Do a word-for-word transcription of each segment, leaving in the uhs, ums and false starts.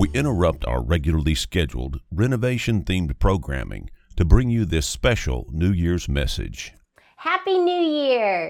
we interrupt our regularly scheduled renovation-themed programming to bring you this special New Year's message. Happy New Year!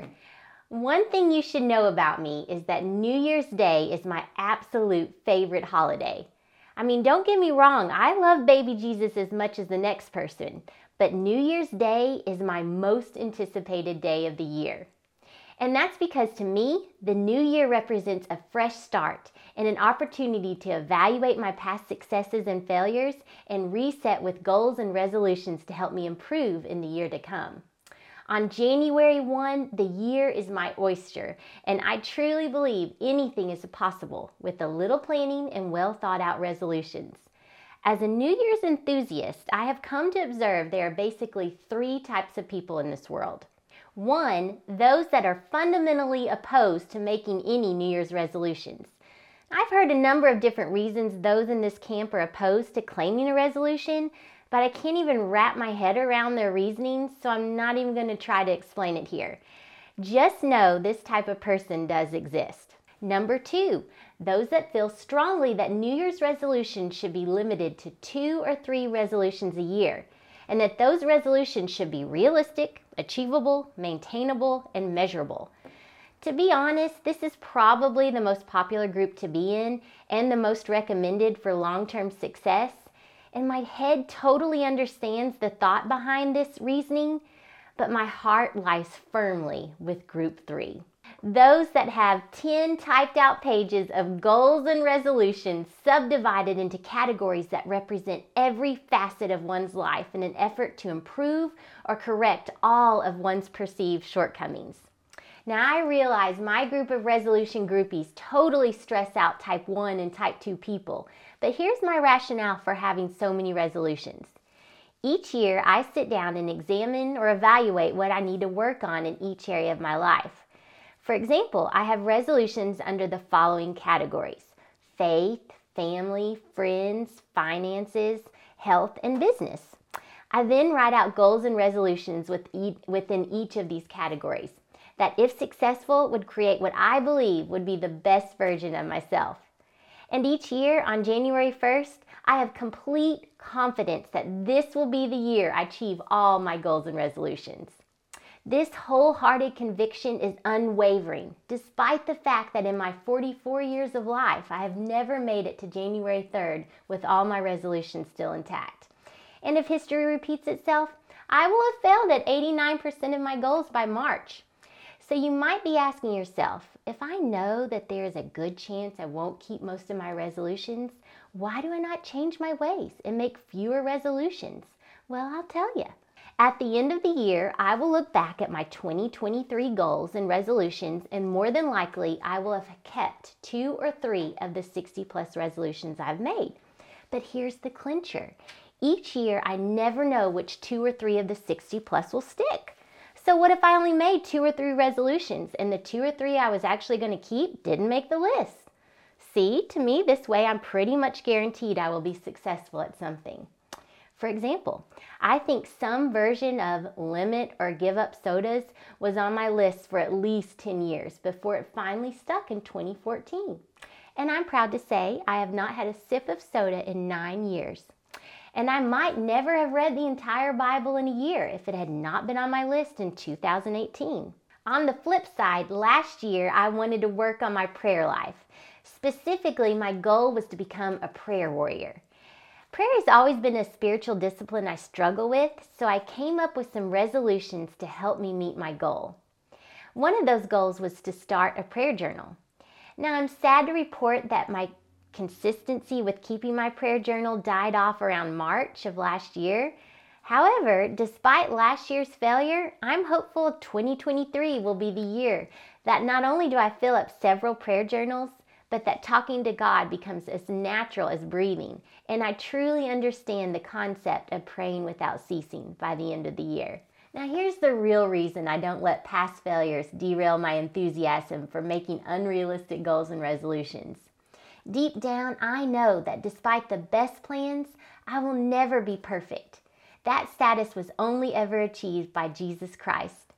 One thing you should know about me is that New Year's Day is my absolute favorite holiday. I mean, don't get me wrong, I love baby Jesus as much as the next person, but New Year's Day is my most anticipated day of the year. And that's because to me, the new year represents a fresh start and an opportunity to evaluate my past successes and failures and reset with goals and resolutions to help me improve in the year to come. On January first, the year is my oyster, and I truly believe anything is possible with a little planning and well thought out resolutions. As a New Year's enthusiast, I have come to observe there are basically three types of people in this world. One, those that are fundamentally opposed to making any New Year's resolutions. I've heard a number of different reasons those in this camp are opposed to claiming a resolution, but I can't even wrap my head around their reasoning, so I'm not even going to try to explain it here. Just know this type of person does exist. Number two, those that feel strongly that New Year's resolutions should be limited to two or three resolutions a year, and that those resolutions should be realistic, achievable, maintainable, and measurable. To be honest, this is probably the most popular group to be in and the most recommended for long-term success. And my head totally understands the thought behind this reasoning, but my heart lies firmly with group three. Those that have ten typed out pages of goals and resolutions subdivided into categories that represent every facet of one's life in an effort to improve or correct all of one's perceived shortcomings. Now I realize my group of resolution groupies totally stress out type one and type two people, but here's my rationale for having so many resolutions. Each year I sit down and examine or evaluate what I need to work on in each area of my life. For example, I have resolutions under the following categories: faith, family, friends, finances, health, and business. I then write out goals and resolutions with e- within each of these categories that, if successful, would create what I believe would be the best version of myself. And each year on January first, I have complete confidence that this will be the year I achieve all my goals and resolutions. This wholehearted conviction is unwavering, despite the fact that in my forty-four years of life, I have never made it to January third with all my resolutions still intact. And if history repeats itself, I will have failed at eighty-nine percent of my goals by March. So you might be asking yourself, if I know that there is a good chance I won't keep most of my resolutions, why do I not change my ways and make fewer resolutions? Well, I'll tell you. At the end of the year, I will look back at my twenty twenty-three goals and resolutions, and more than likely, I will have kept two or three of the sixty plus resolutions I've made. But here's the clincher. Each year, I never know which two or three of the sixty plus will stick. So what if I only made two or three resolutions and the two or three I was actually going to keep didn't make the list? See, to me, this way I'm pretty much guaranteed I will be successful at something. For example, I think some version of limit or give up sodas was on my list for at least ten years before it finally stuck in twenty fourteen. And I'm proud to say I have not had a sip of soda in nine years. And I might never have read the entire Bible in a year if it had not been on my list in two thousand eighteen. On the flip side, last year I wanted to work on my prayer life. Specifically, my goal was to become a prayer warrior. Prayer has always been a spiritual discipline I struggle with, so I came up with some resolutions to help me meet my goal. One of those goals was to start a prayer journal. Now, I'm sad to report that my consistency with keeping my prayer journal died off around March of last year. However, despite last year's failure, I'm hopeful twenty twenty-three will be the year that not only do I fill up several prayer journals, but that talking to God becomes as natural as breathing, and I truly understand the concept of praying without ceasing by the end of the year. Now here's the real reason I don't let past failures derail my enthusiasm for making unrealistic goals and resolutions. Deep down, I know that despite the best plans, I will never be perfect. That status was only ever achieved by Jesus Christ.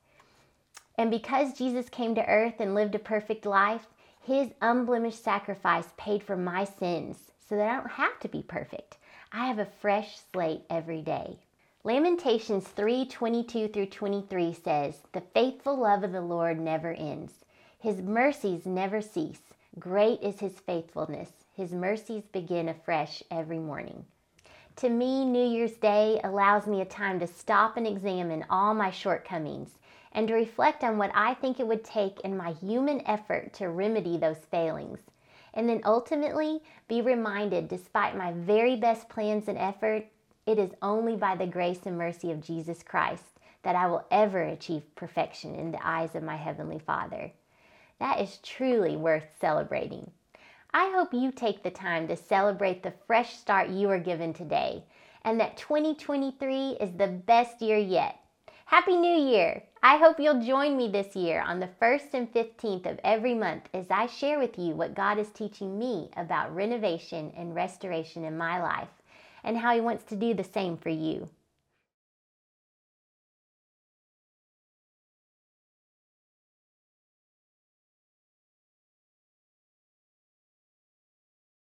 And because Jesus came to earth and lived a perfect life, his unblemished sacrifice paid for my sins, so that I don't have to be perfect. I have a fresh slate every day. Lamentations three twenty-two through twenty-three says, "The faithful love of the Lord never ends. His mercies never cease. Great is his faithfulness. His mercies begin afresh every morning." To me, New Year's Day allows me a time to stop and examine all my shortcomings and to reflect on what I think it would take in my human effort to remedy those failings. And then ultimately be reminded, despite my very best plans and effort, it is only by the grace and mercy of Jesus Christ that I will ever achieve perfection in the eyes of my Heavenly Father. That is truly worth celebrating. I hope you take the time to celebrate the fresh start you are given today, and that twenty twenty-three is the best year yet. Happy New Year! I hope you'll join me this year on the first and fifteenth of every month as I share with you what God is teaching me about renovation and restoration in my life, and how He wants to do the same for you.